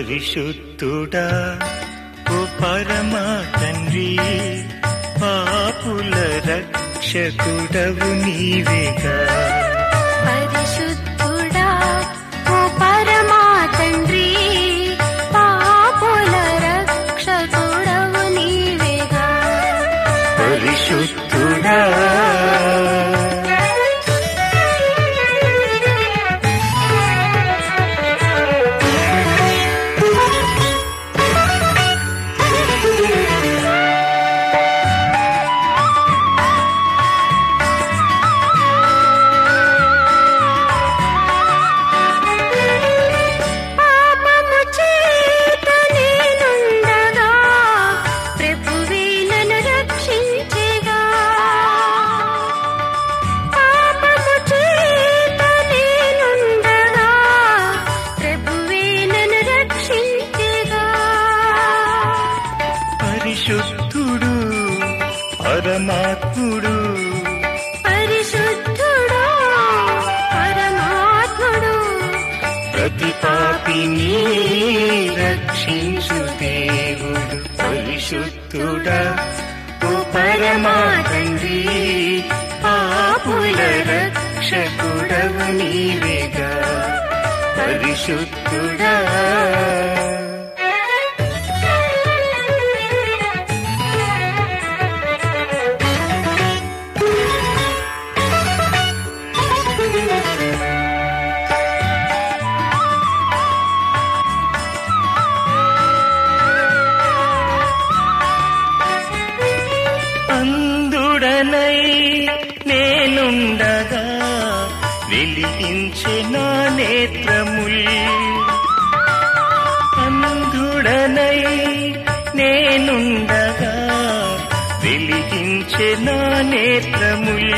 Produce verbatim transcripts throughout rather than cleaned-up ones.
పరిశుద్ధుడా ఓ పరమా తండ్రి, పాపుల రక్షకుడవు నీవేగా. పరిశుద్ధుడా ఓ పరమా తండ్రి, పాపుల రక్షకుడవు నీవేగా. పరిశుద్ధుడా పరిశుద్ధుడు పరమాత్ముడు, పరిశుద్ధుడు పరమాత్ముడు, ప్రతి పాపిని రక్షించు దేవుడు. పరిశుద్ధుడా ఓ పరమా తండ్రి, పాపుల రక్షకుడవు నీవేగా. పరిశుద్ధుడా అందుడనై నేనుండగా వెలిగించే నా నేత్రముల్. అందుడనై నేనుండగా వెలిగించే నా నేత్రముల్.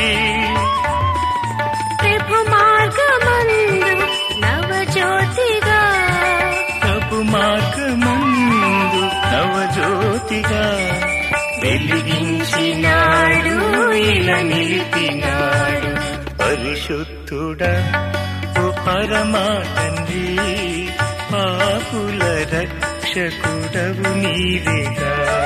ప్రభు మార్గమందు నవజ్యోతిగా, ప్రభు మార్గమందు నవజ్యోతిగా వెలిగించినాడు, ఇలా నిలిపినాడు. పరిశుద్ధుడా ఓ పరమా తండ్రి, పాపుల రక్షకుడవు నీవేగా.